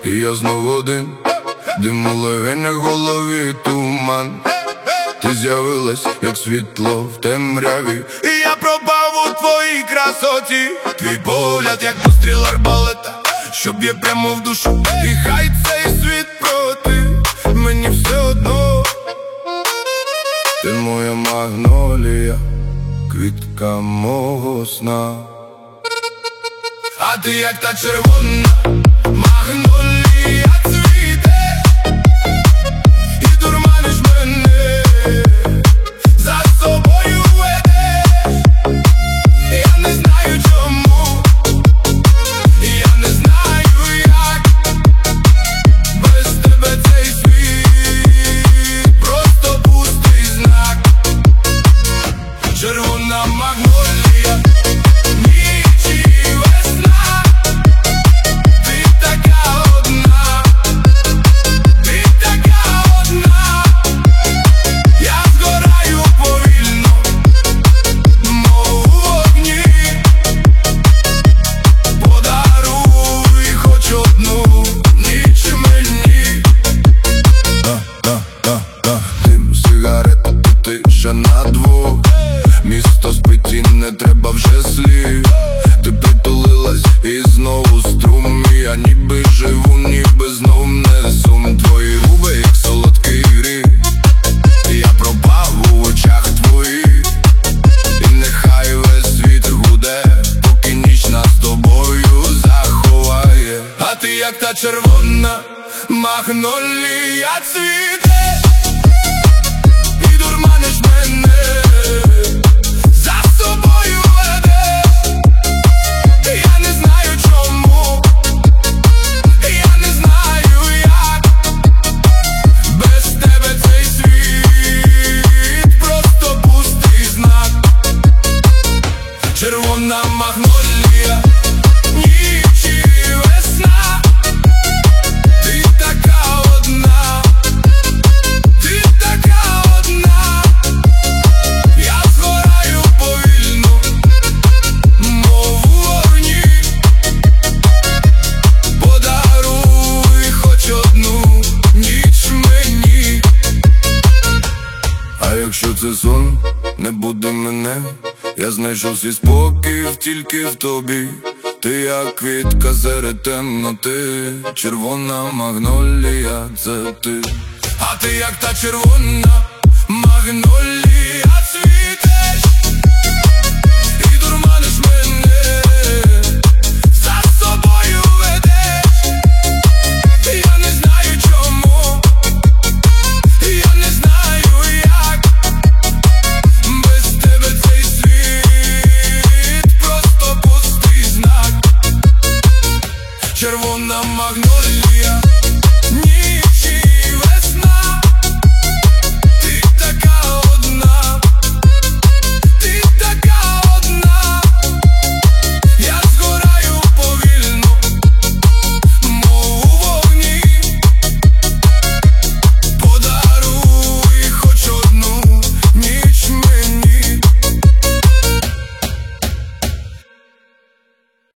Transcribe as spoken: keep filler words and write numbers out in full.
і я знов один. Дим у легенях, голові туман. Ти з'явилась, як світло в темряві, і я пропав у твоїй красоті. Твій погляд, як постріл арбалета, що б'є прямо в душу. І хай цей світ проти, мені все одно. Ти моя магнолія, квітка мого сна. А ти як та червона магнолія цвіте, і дурманиш мене, за собою ведеш. Я не знаю чому, я не знаю як, без тебе цей світ просто пустий знак. Червона магнолія, ніч і весна. Ти така одна, ти така одна. Я згораю повільно, мов у вогні. Подаруй хоч одну ніч мені. Да, да, да, да. Дим, сигарета, тиша на двох. Місто спить і не треба вже слів. Ти притулилась і знову струм. Я ніби живу, ніби знов не сум. Твої губи, як солодкий гріх. Я пропав у очах твоїх, і нехай весь світ гуде, поки ніч нас з тобою заховає. А ти як та червона магнолія цвіте, і дурманиш мене, за собою ведеш. Я не знаю чому, я не знаю як, без тебе цей світ просто пустий знак. Червона магнолія, ніч і весна. Ти така одна, ти така одна. Я згораю повільно, мов у вогні. Подаруй хоч одну ніч мені. А якщо це сон, не буде мене. Я знайшов свій спокій тільки в тобі. Ти як квітка серед темноти. Червона магнолія, це ти. А ти як та червона магнолія цвітеш, і дурманиш мене, за собою ведеш. Я не знаю чому, я не знаю як, без тебе цей світ просто пустий знак. Червона магнолія.